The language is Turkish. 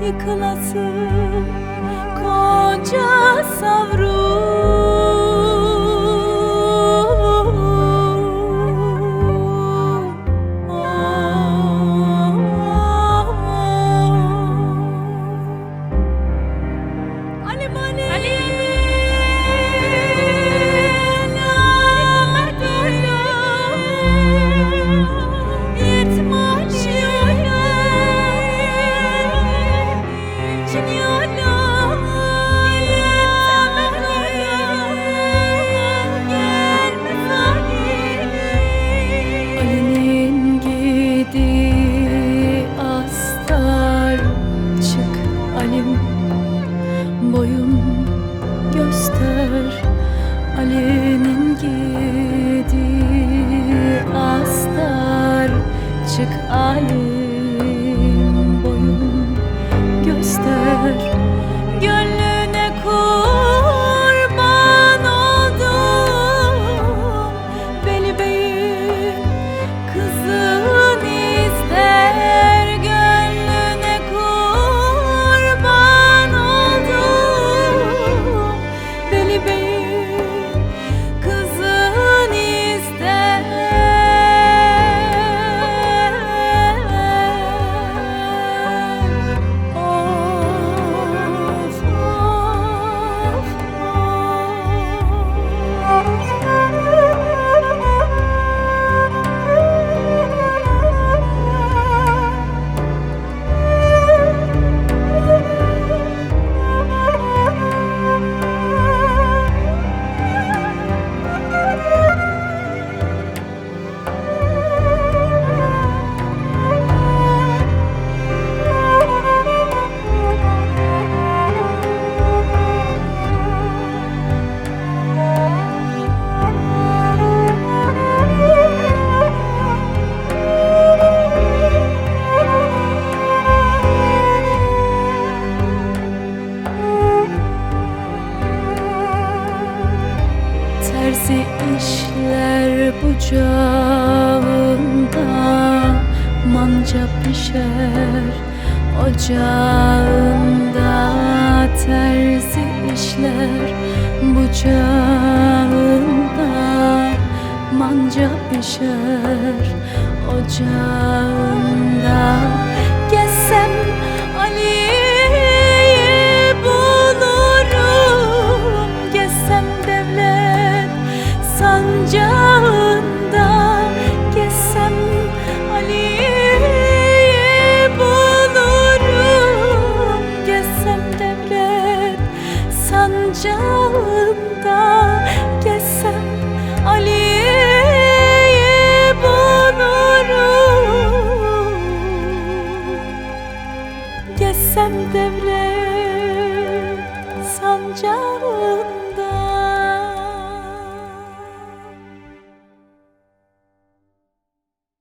yıkılasın koca savruk. Boyun göster, Ali'nin gidiği astar. Çık Ali'm, boyun göster. Gönlüne kurban oldum, Veli Bey'in kızını ister. Gönlüne kurban oldum, Veli Bey'in kızını ister. Terzi işler bucağında, manca pişer ocağında. Terzi işler bucağında, manca pişer ocağında. Gezsem Ali'yi bulurum, gezsem devlet sancağında. Gezsem Ali'yi bulurum, gezsem devlet sancağında. Gezsem Ali'yi bulurum, gezsem devlet sancağında.